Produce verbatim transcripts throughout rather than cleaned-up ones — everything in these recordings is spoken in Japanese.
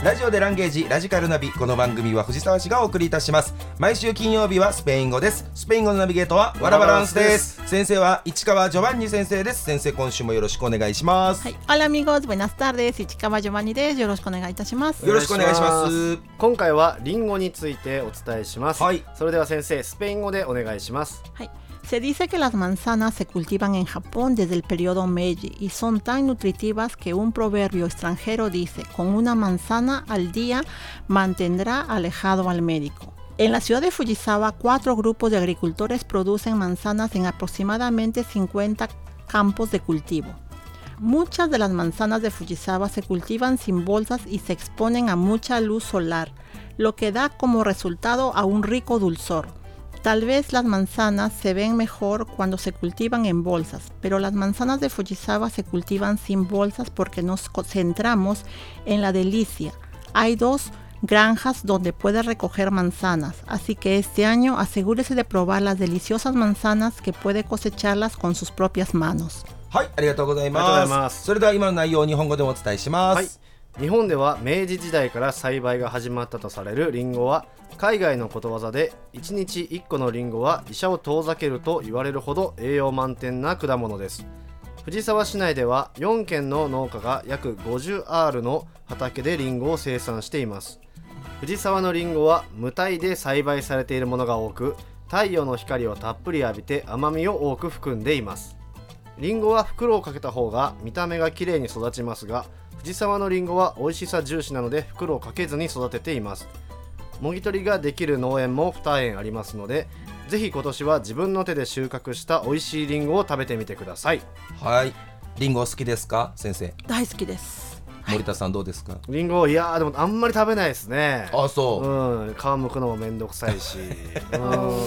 ラジオでランゲージラジカルナビ。この番組は藤沢市がお送りいたします。毎週金曜日はスペイン語です。スペイン語のナビゲートはワラバランスです。先生は市川ジョバンニ先生です。先生、今週もよろしくお願いします。 はい、Hola amigos, buenas tardes. 市川ジョバンニです。よろしくお願いいたします。 よろしくお願いします。 今回はリンゴについてお伝えします。 はい、 それでは先生、スペイン語でお願いします。 はい。Se dice que las manzanas se cultivan en Japón desde el periodo Meiji y son tan nutritivas que un proverbio extranjero dice: con una manzana al día mantendrá alejado al médico. En la ciudad de Fujisawa, cuatro grupos de agricultores producen manzanas en aproximadamente cincuenta campos de cultivo. Muchas de las manzanas de Fujisawa se cultivan sin bolsas y se exponen a mucha luz solar, lo que da como resultado a un rico dulzor.Tal vez las manzanas se ven mejor cuando se cultivan en bolsas, pero las manzanas de Fujisawa se cultivan sin bolsas porque nos centramos en la delicia. Hay dos granjas donde puede recoger manzanas, así que este año asegúrese de probar las deliciosas manzanas que puede cosecharlas con sus propias manos. はい、ありがとうございます。それでは今の内容を日本語でもお伝えします。はい、 日本では明治時代から栽培が始まったとされるリンゴは、海外のことわざでいちにちいっこのリンゴは医者を遠ざけると言われるほど栄養満点な果物です。藤沢市内ではよんけんの農家が約 ごじゅうアール の畑でリンゴを生産しています。藤沢のリンゴは無袋で栽培されているものが多く、太陽の光をたっぷり浴びて甘みを多く含んでいます。リンゴは袋をかけた方が見た目がきれいに育ちますが、藤沢のリンゴは美味しさ重視なので袋をかけずに育てています。もぎ取りができる農園もにえんありますので、ぜひ今年は自分の手で収穫した美味しいリンゴを食べてみてください。 はい、リンゴ好きですか先生？ 大好きです。 森田さんどうですか？ リンゴ、いやーでもあんまり食べないですね。 あ、そう、 うん、皮むくのもめんどくさいしうん、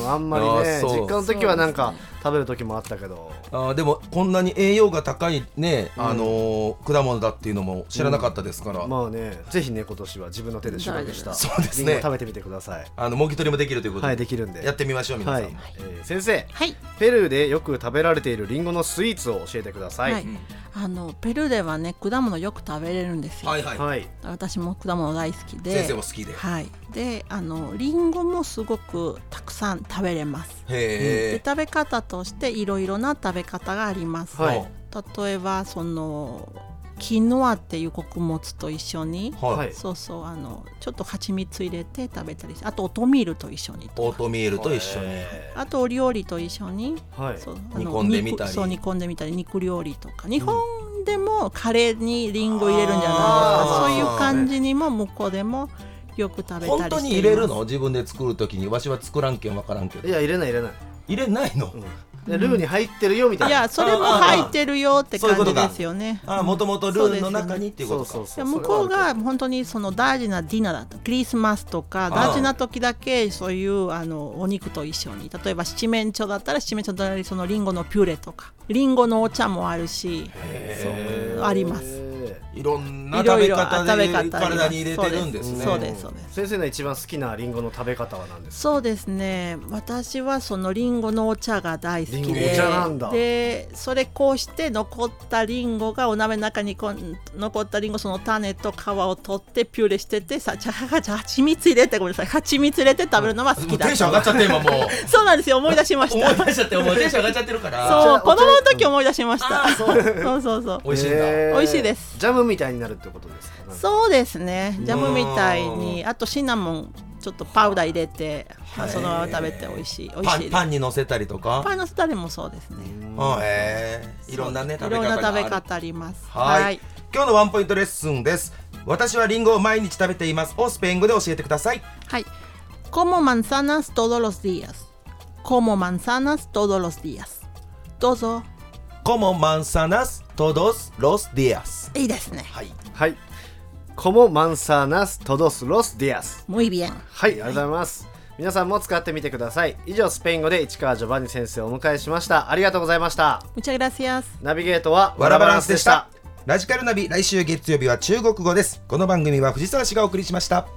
あんまりね、実家の時はなんか食べる時もあったけど、 あでもこんなに栄養が高いね、あのーうん、果物だっていうのも知らなかったですから、 うん、まあね、ぜひね今年は自分の手で収穫したそうですね、 リンゴ食べてみてください。 あのもぎ取りもできるということで、 はい、できるんでやってみましょう皆さん、はい。 えー、先生、 はい、 ペルーでよく食べられているリンゴのスイーツを教えてください。 はい、あのペルーではね、果物よく食べれるんですよ。 はいはいはい、 私も果物大好きで、 先生も好きで、 はい、であのリンゴもすごくたくさん食べれます。 へで食べ方としていろいろな食べ方があります、はい、例えばそのキノアっていう穀物と一緒に、はい、そうそう、あのちょっと蜂蜜入れて食べたり、あとオートミールと一緒にとか、 オートミールと一緒に、 あとお料理と一緒に、はい、そうあの煮込んでみたり、 そう煮込んでみたり、肉料理とか、日本でもカレーにリンゴ入れるんじゃないですか。そういう感じにも向こうでもよく食べたりしています。 本当に入れるの？自分で作るときに。わしは作らんけんわからんけど。 いや、入れない入れない入れないの、 うんでルーに入ってるよみたいな。 いや、それも入ってるよって感じですよね。 もともとルーの中にっていうことか。 そうそうそう、向こうが本当にその大事なディナーだと、クリスマスとか大事な時だけそういうあのお肉と一緒に、例えば七面鳥だったら七面鳥とそのリンゴのピューレとか、リンゴのお茶もあるし、そうあります。 いろんな食べ方で体に入れてるんですね。 そうですそうです。 先生の一番好きなリンゴの食べ方は何ですか？ そうですね、私はそのリンゴのお茶が大好きで、 リンゴお茶なんだ。 でそれこうして残ったリンゴがお鍋の中にこ残ったリンゴ、その種と皮を取ってピューレしてて、さじゃあじゃあ蜂蜜入れてごめんなさい蜂蜜入れて食べるのは好きだ。 テンション上がっちゃって今もうそうなんですよ、思い出しました。 思い出しちゃって、もうテンション上がっちゃってるから。 そう、子供の時思い出しました。そうそうそうそう、 美味しいんだ。 美味しいです。 ジャムみたいになるってことですか？ そうですね、ジャムみたいに、あとシナモンちょっとパウダー入れて、そのまま食べて美味しい。美味しいです。 パンに乗せたりとか、 パンに乗せたりもそうですね。 へー、いろんなね食べ方がある。 いろんな食べ方あります。 はい、はい、今日のワンポイントレッスンです。私はリンゴを毎日食べていますをスペイン語で教えてください。 はい、como manzanas todos los días, como manzanas todos los días, todo como manzanas todos los días。 いいですね。 はいはい、como manzanas todos los días。 muy bien。 はい、ありがとうございます。皆さんも使ってみてください。以上、スペイン語で市川ジョバンニ先生をお迎えしました。ありがとうございました。 Muchas gracias。 ナビゲートはワラバランスでした。ラジカルナビ、来週月曜日は中国語です。この番組は藤沢市がお送りしました。